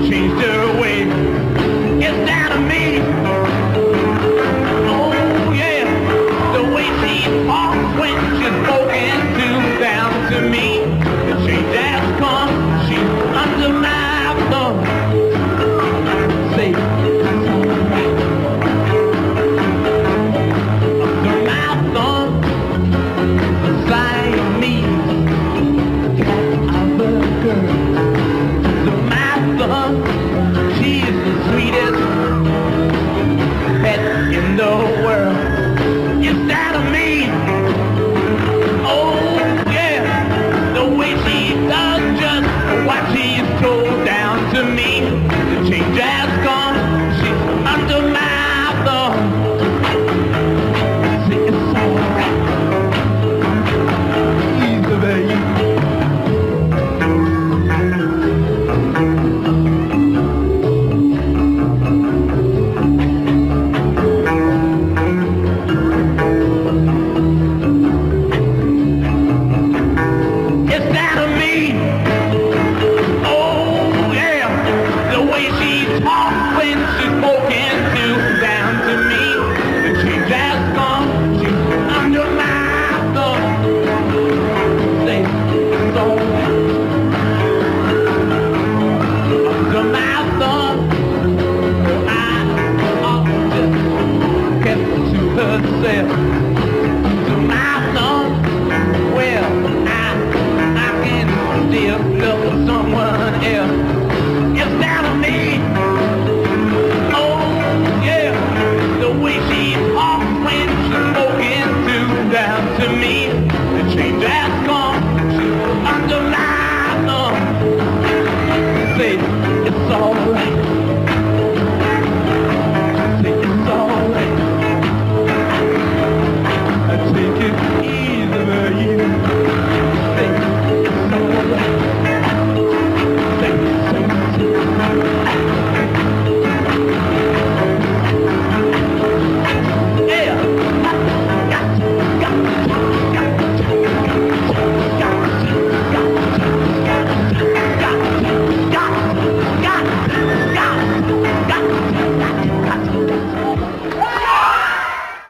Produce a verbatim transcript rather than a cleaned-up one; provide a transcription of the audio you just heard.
changed her way. It's down to me. Oh yeah, the way she talks when she's spoken to, down to me. The change has come. She's under my thumb. Say it's alright. Under my thumb, the Siamese cat of a girl. Under my thumb, she is the sweetest pet in the world. It's down to me. Oh yeah, the way she does just what she's told, down to me. The change has come. She's under my thumb. Say it's alright. Easy, baby. It's down to me. Oh yeah, the way she talks when she's spoken to, down to me. The change has come. She's under my thumb. Say it's alright. Under my thumb. I ought just kept to herself. Under my thumb. Well, I I can still love someone else.